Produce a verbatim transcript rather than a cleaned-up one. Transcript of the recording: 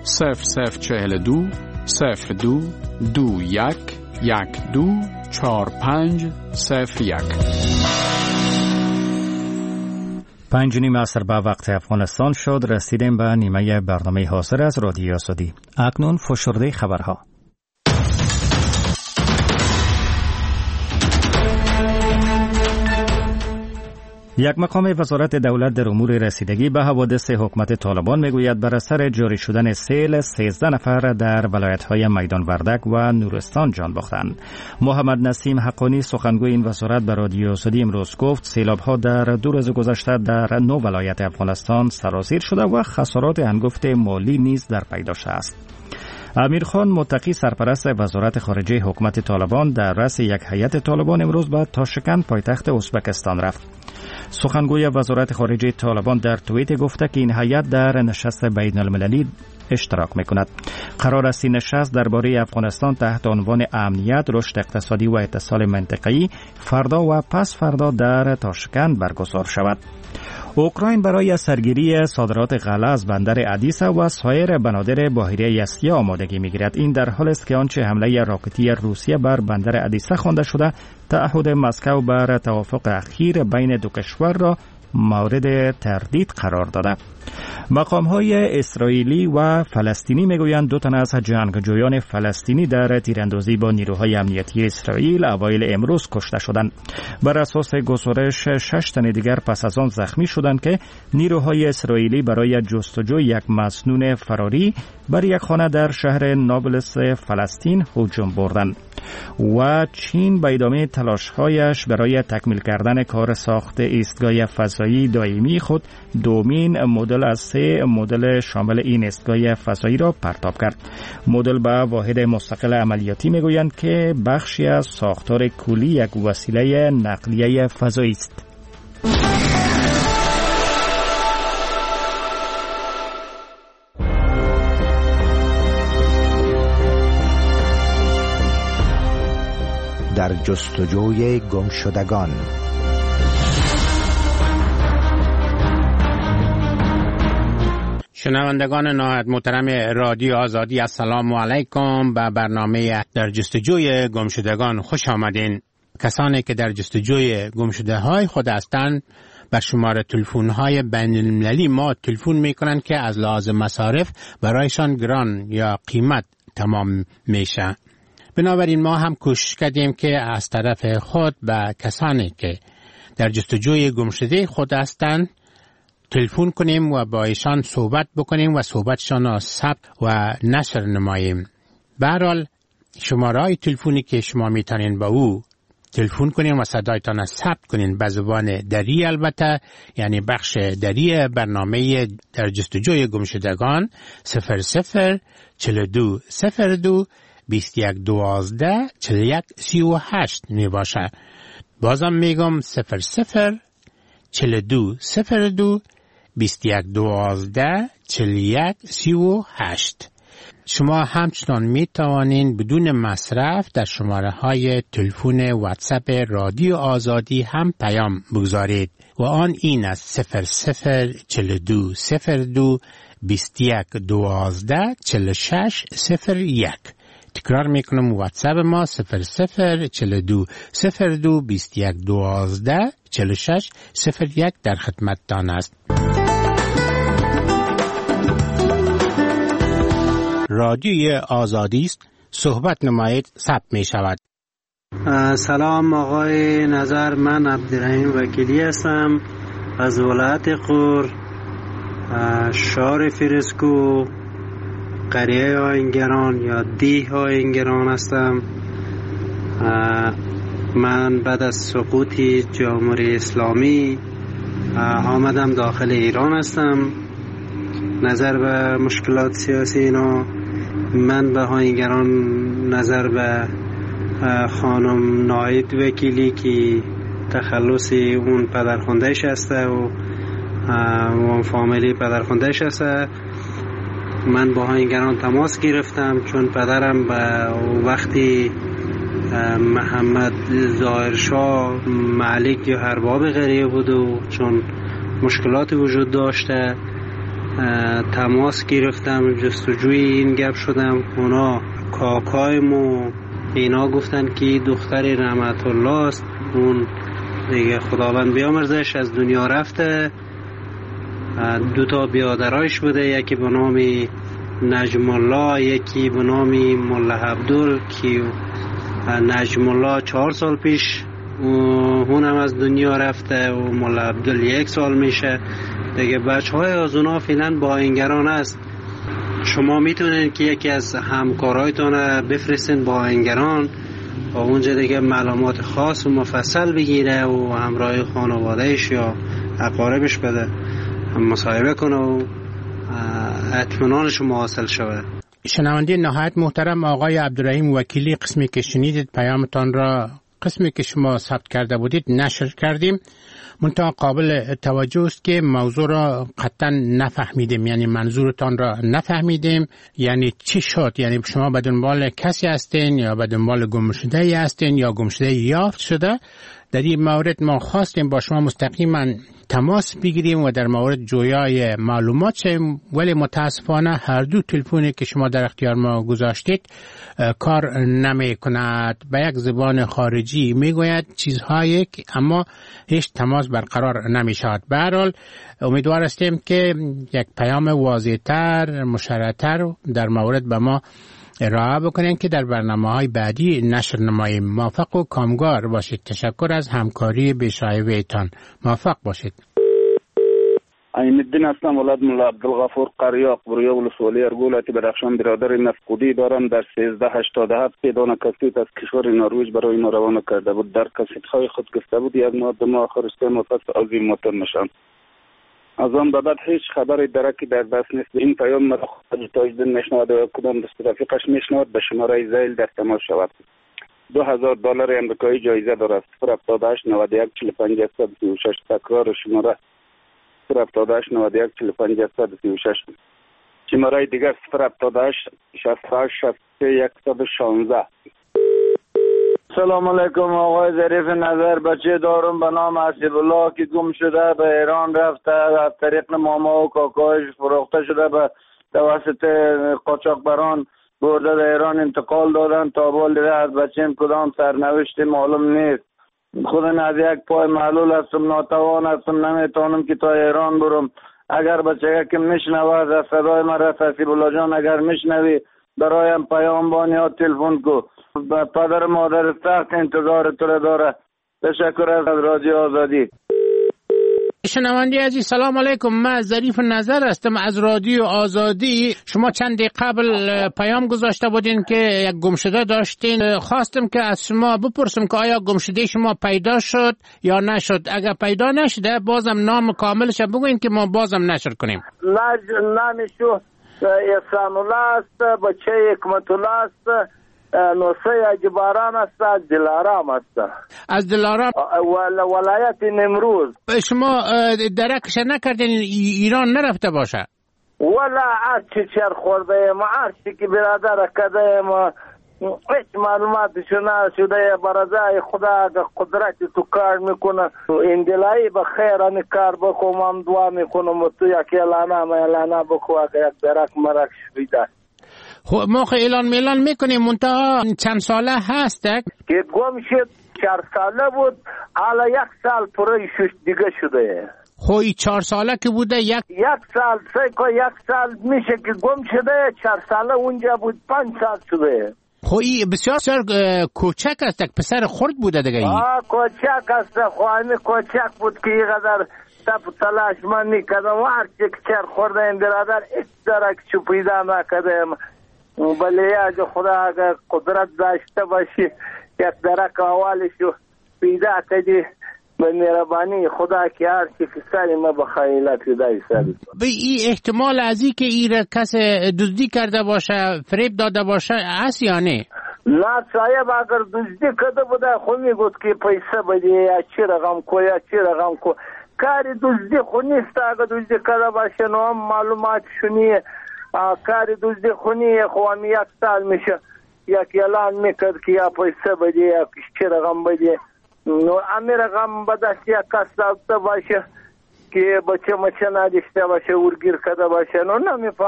صفر صفر چهل دو صفر دو دو یک یک دو چهار پنج صفر یک. پنج نیم عصر به وقت افغانستان شد. رسیدیم به نیمه برنامه حاصل از رادیو آزادی. اکنون فشرده خبرها. یک مقام وزارت دولت در امور رسیدگی به حوادث حکومت طالبان میگوید بر اثر جاری شدن سیل سیزده نفر در ولایت‌های میدان وردک و نورستان جان باختند. محمد نسیم حقانی سخنگوی این وزارت به رادیو آزادی امروز گفت سیلاب‌ها در دو روز گذشته در نو ولایت افغانستان سرازیر شده و خسارات هنگفت مالی نیز در پی داشته است. امیر خان متقی سرپرست وزارت خارجه حکومت طالبان در رأس یک هیئت طالبان امروز به تاشکند پایتخت ازبکستان رفت. سخنگوی وزارت خارجه طالبان در توییت گفته که این هیئت در نشست بین المللی اشتراک میکند. قرار است این نشست درباره افغانستان تحت عنوان امنیت، رشد اقتصادی و اتصال منطقه‌ای فردا و پس فردا در تاشکند برگزار شود. اوکراین برای سرگیری صادرات غله از بندر ادیسا و سایر بنادر بحیره اسیا آمادگی میگیرد. این در حالی است که آنچه حمله راکتی روسیه بر بندر ادیسا خوانده شده تعهد مسکو بر توافق اخیر بین دو کشور را مورد تردید قرار داده. مقام‌های اسرائیلی و فلسطینی میگویند دو تن از جنگجویان فلسطینی در تیراندازی با نیروهای امنیتی اسرائیل اوایل امروز کشته شدند. بر اساس گزارش شش تن دیگر پس از آن زخمی شدند که نیروهای اسرائیلی برای جستجوی یک مسنون فراری بر یک خانه در شهر نابلس فلسطین هجوم بردند. و چین به ادامه تلاش‌هایش برای تکمیل کردن کار ساخت ایستگاه فضایی دائمی خود دومین مدل از سه مدل شامل این ایستگاه فضایی را پرتاب کرد. مدل به واحد مستقل عملیاتی میگویند که بخشی از ساختار کلی یک وسیله نقلیه فضایی است. در جستجوی گمشدگان. شنوندگان نهایت محترم رادیو آزادی، السلام علیکم. به برنامه در جستجوی گمشدگان خوش آمدین. کسانی که در جستجوی گمشده های خود هستند بر شماره تلفن های بین المللی ما تلفن می کنند که از لحاظ مصارف برایشان گران یا قیمت تمام میشه. بنابراین ما هم کوشش کردیم که از طرف خود به کسانی که در جستجوی گمشده خود هستند تلفن کنیم و با ایشان صحبت بکنیم و صحبتشان را ثبت و نشر نماییم. به هر حال شماره های تلفنی که شما میتونین با او تلفن کنین و صدایتان را ثبت کنین به زبان دری، البته یعنی بخش دری برنامه در جستجوی گمشدگان صفر صفر چهل و دو صفر دو بیست و یک دوازده چهل و یک سی و هشت می باشه. بازم میگم صفر صفر چهل و دو صفر دو بیست و یک دوازده چهل و یک سی و هشت. شما همچنان می توانین بدون مصرف در شماره های تلفن واتساپ رادیو آزادی هم پیام بگذارید و آن این است صفر صفر چهل و دو صفر دو بیست و یک دوازده چهل و شش صفر یک. تکرار میکنم واتساپ ما صفر صفر چهل و دو صفر دو بیست و یک دوازده چهل و شش صفر یک در خدمتتان است. رادیوی آزادی است، صحبت نمایید ثبت می شود. سلام آقای نظر، من عبدالرحیم وکیلی هستم از ولایت غور، شهر فرسکو، قریه آهنگران یا دیه آهنگران هستم. من بعد از سقوط جمهوری اسلامی آمدم داخل ایران هستم. نظر به مشکلات سیاسی اینا، من به آهنگران نظر به خانم نایب وکیلی که تخلص اون پدرخوندهش هسته و اون فامیلی پدرخوندهش هسته، من با آهنگران تماس گرفتم چون پدرم به وقتی محمد ظاهرشاه ملک یا ارباب قریه بود و چون مشکلات وجود داشته تماس گرفتم، جستجوی این گپ شدم. اونا کاکایمو اینا گفتن که دختر رحمت الله است، اون دیگه خداوند بیامرزش از دنیا رفته. دو تا بیادرایش بوده، یکی به نام نجم الله، یکی به نام ملا عبدال که نجم الله چهار سال پیش اونم از دنیا رفته و ملا عبدال یک سال میشه دیگه. بچه های از اونا فعلا با آهنگران است. شما میتونین که یکی از همکارایتون بفرستین با آهنگران و اونجا دیگه معلومات خاص و مفصل بگیره و همراه خانوادهش یا اقاربش بده مصاحبه کنه و اطمینان شما حاصل شود. شنونده نهایت محترم آقای عبدالرحیم وکیلی، قسمی که شنیدید پیامتان را، قسمی که شما ثبت کرده بودید نشر کردیم. منتها قابل توجه است که موضوع را قطعا نفهمیدیم، یعنی منظورتان را نفهمیدیم. یعنی چی شد؟ یعنی شما به دنبال کسی هستین یا به دنبال گمشده هستین یا گمشده یافت شده؟ در این مورد ما خواستیم با شما مستقیما تماس بگیریم و در مورد جویای معلومات شیم، ولی متاسفانه هر دو تلفنی که شما در اختیار ما گذاشتید کار نمی کند. به یک زبان خارجی می گوید چیزهایی اما هیچ تماس برقرار نمی شود. به هر حال امیدوار هستیم که یک پیام واضح‌تر، مشرح‌تر در مورد به ما ارائه بکنین که در برنامه‌های بعدی نشر نماییم. موفق و کامگار باشید. تشکر از همکاری بی‌شایبه‌تان. موفق باشید. عین الدین هستم، ولد ملا عبدالغفور قریاق، برویا ولسوالی ارگولت بدخشان. برادر نفقودی دارم. در سیزده هشتاد و هفت پیدان کسیت از کشور نروژ برای ما روانه کرده بود. در کسیت‌های خود گفته بود یک ماه دو ماه آخر سه ماه پس عظیم موتر نشان. از آن به بعد هیچ خبری درکی در دست نیست. این پیام مرا خود تاجدین میشنود و کدام دست رفیقش میشنود به شماره زیل در تماس شود. دو هزار دلار امریکایی جایزه دارد. صفر هفتاد و هشت نود و یک چهل و پنج صد و سی و شش. تکرار شماره صفر هفتاد و هشت نود و یک چهل و پنج صد و سی و شش. شماره دیگر صفر هفتاد و هشت شصت و هشت شصت و سه صد و شانزده. سلام علیکم آقای ظریف نظر. بچه دارم به نام حسیب الله که گم شده، به ایران رفته، از طریق ماما و کاکایش فروخته شده، به توسط قاچاقبران برده در ایران انتقال دادن. تا بال دیگه از بچه‌م کدام سرنوشتی معلوم نیست. خودم از یک پای معلول هستم، ناتوان هستم، نمیتونم که تا ایران برم. اگر بچه که میشنوه از صدای من حسیب الله جان اگر میشنوی برایم پیام بانی یا تلفن کو. پدر مادر سخت انتظار تو را داره. تشکر از رادیو آزادی. شنونده عزیز سلام علیکم، من ظریف نظر هستم از رادیو آزادی. شما چند دقیقه قبل پیام گذاشته بودین که یک گمشده داشتین. خواستم که از شما بپرسم که آیا گمشده شما پیدا شد یا نشد؟ اگر پیدا نشده بازم نام کاملش بگوین که ما بازم نشر کنیم. نامشو احسان الله است، بچه حکمت الله است، نوسه اجباران است، از دلارام است. از دلارام ولایت نمروز. شما درکش نکردین ایران نرفته باشه؟ ولا هرچی چر خورده ما، هرچی که برادر کده ما هیچ معلوماتش نشده. برازای خدا قدرت تو کار میکنه. این دلایی به خیر این کار بکنم، هم دعا میکنم و تو یک اعلانه ما اعلانه بکن که یک درک مرک شویده. خب ما خیلی اعلان میلان میکنیم، منتها چند ساله هسته که گم شد؟ چهار ساله بود، حالا یک سال پره شش دیگه شده. خب این چهار ساله که بوده یک یک سال سه که یک سال میشه که گم شده. چهار ساله اونجا بود، پنج سال شده. خب این بسیار سر کوچک است، پسر خرد بوده دیگه. آه کوچک است، خواهمی کوچک بود که اینقدر تپ تلاش من میکردم و هرچی که چر خورده این برادر ایک درک چو پیدا نکردم. بله یا خدا اگر قدرت داشته باشی یک درک اولشو پیدا کردی به مهربانی خدا که هر چی که سری ما بخیلت پیدای سری. به این احتمال از این که این کس دزدی کرده باشه، فریب داده باشه هست یا نه؟ نه صاحب اگر دزدی کرده بوده خو میگوید که پیسه بده یا چی رقم کو یا چی رقم کو. کاری دزدی خو نیست. اگر دزدی کرده باشه نو هم معلومات شونیه. کاری دزدی خونی خو هم یک سال میشه یک اعلان میکرد که یا پیسه بده یا چی رقم بده. نو امی رقم به دست یک کس داشته باشه که بچه مچه نداشته باشه ورگیر کرده باشه، نو نمیفهم.